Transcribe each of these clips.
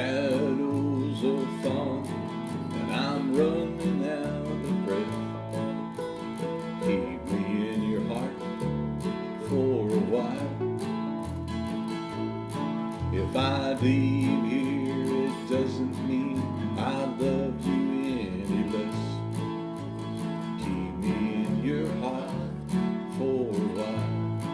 shadows of fun, and I'm running out of breath. Keep me in your heart for a while. If I leave here, it doesn't mean I love you any less. Keep me in your heart for a while.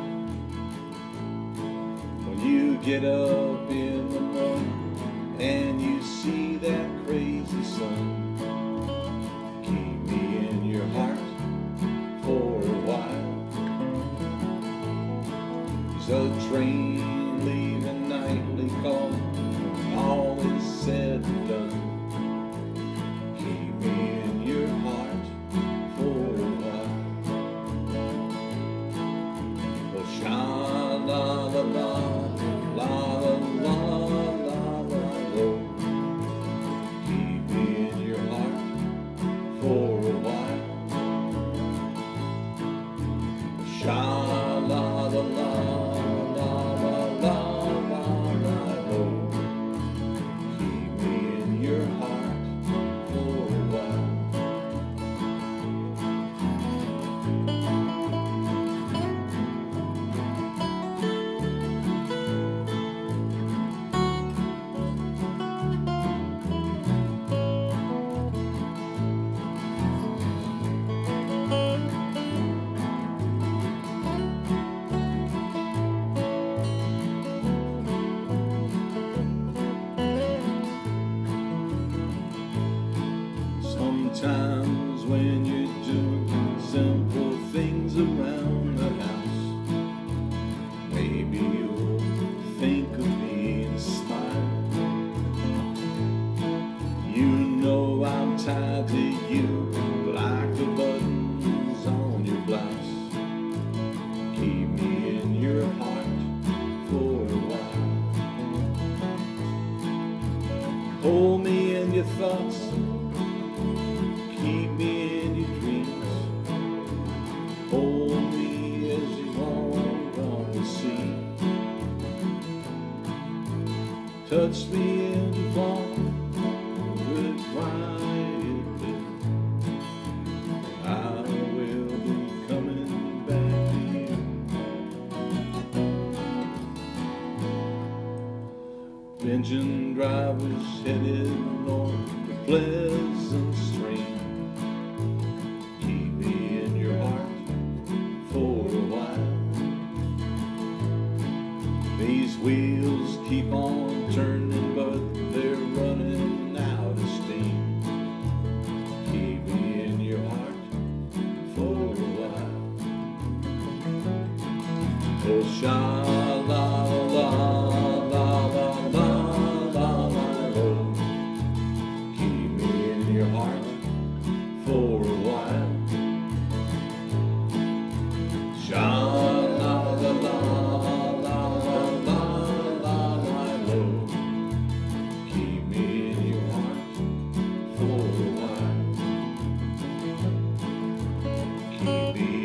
When you get up in the morning and you see that crazy sun, keep me in your heart for a while. There's a train leaving nightly call, when all is said and done. Keep me in your heart for a while. Oh, sha-la-la-la, la-la-la-la-la-la-lo. Keep me in your heart for a while. Sha-la-la-la-la-la-la-la-lo. Keep me in your heart for a while. Sometimes when you're doing simple things around the house, maybe you'll think of me and smile. You know I'm tied to you like the buttons on your blouse. Keep me in your heart for a while. Hold me in your thoughts, keep me in your dreams. Hold me as you want to see. Touch me in the palm with quietly. I will be coming back to you. Engine drivers headed north to Pleasant Stream. Keep me in your heart for a while. These wheels keep on turning, but they're running out of steam. Keep me in your heart for a while. Oh, sha-la-la-la-la-la-la-la-lo. Keep me in your heart for a while. Sha-la-la-la-la-la-la-la-lo. Keep me in your heart for a while. Keep me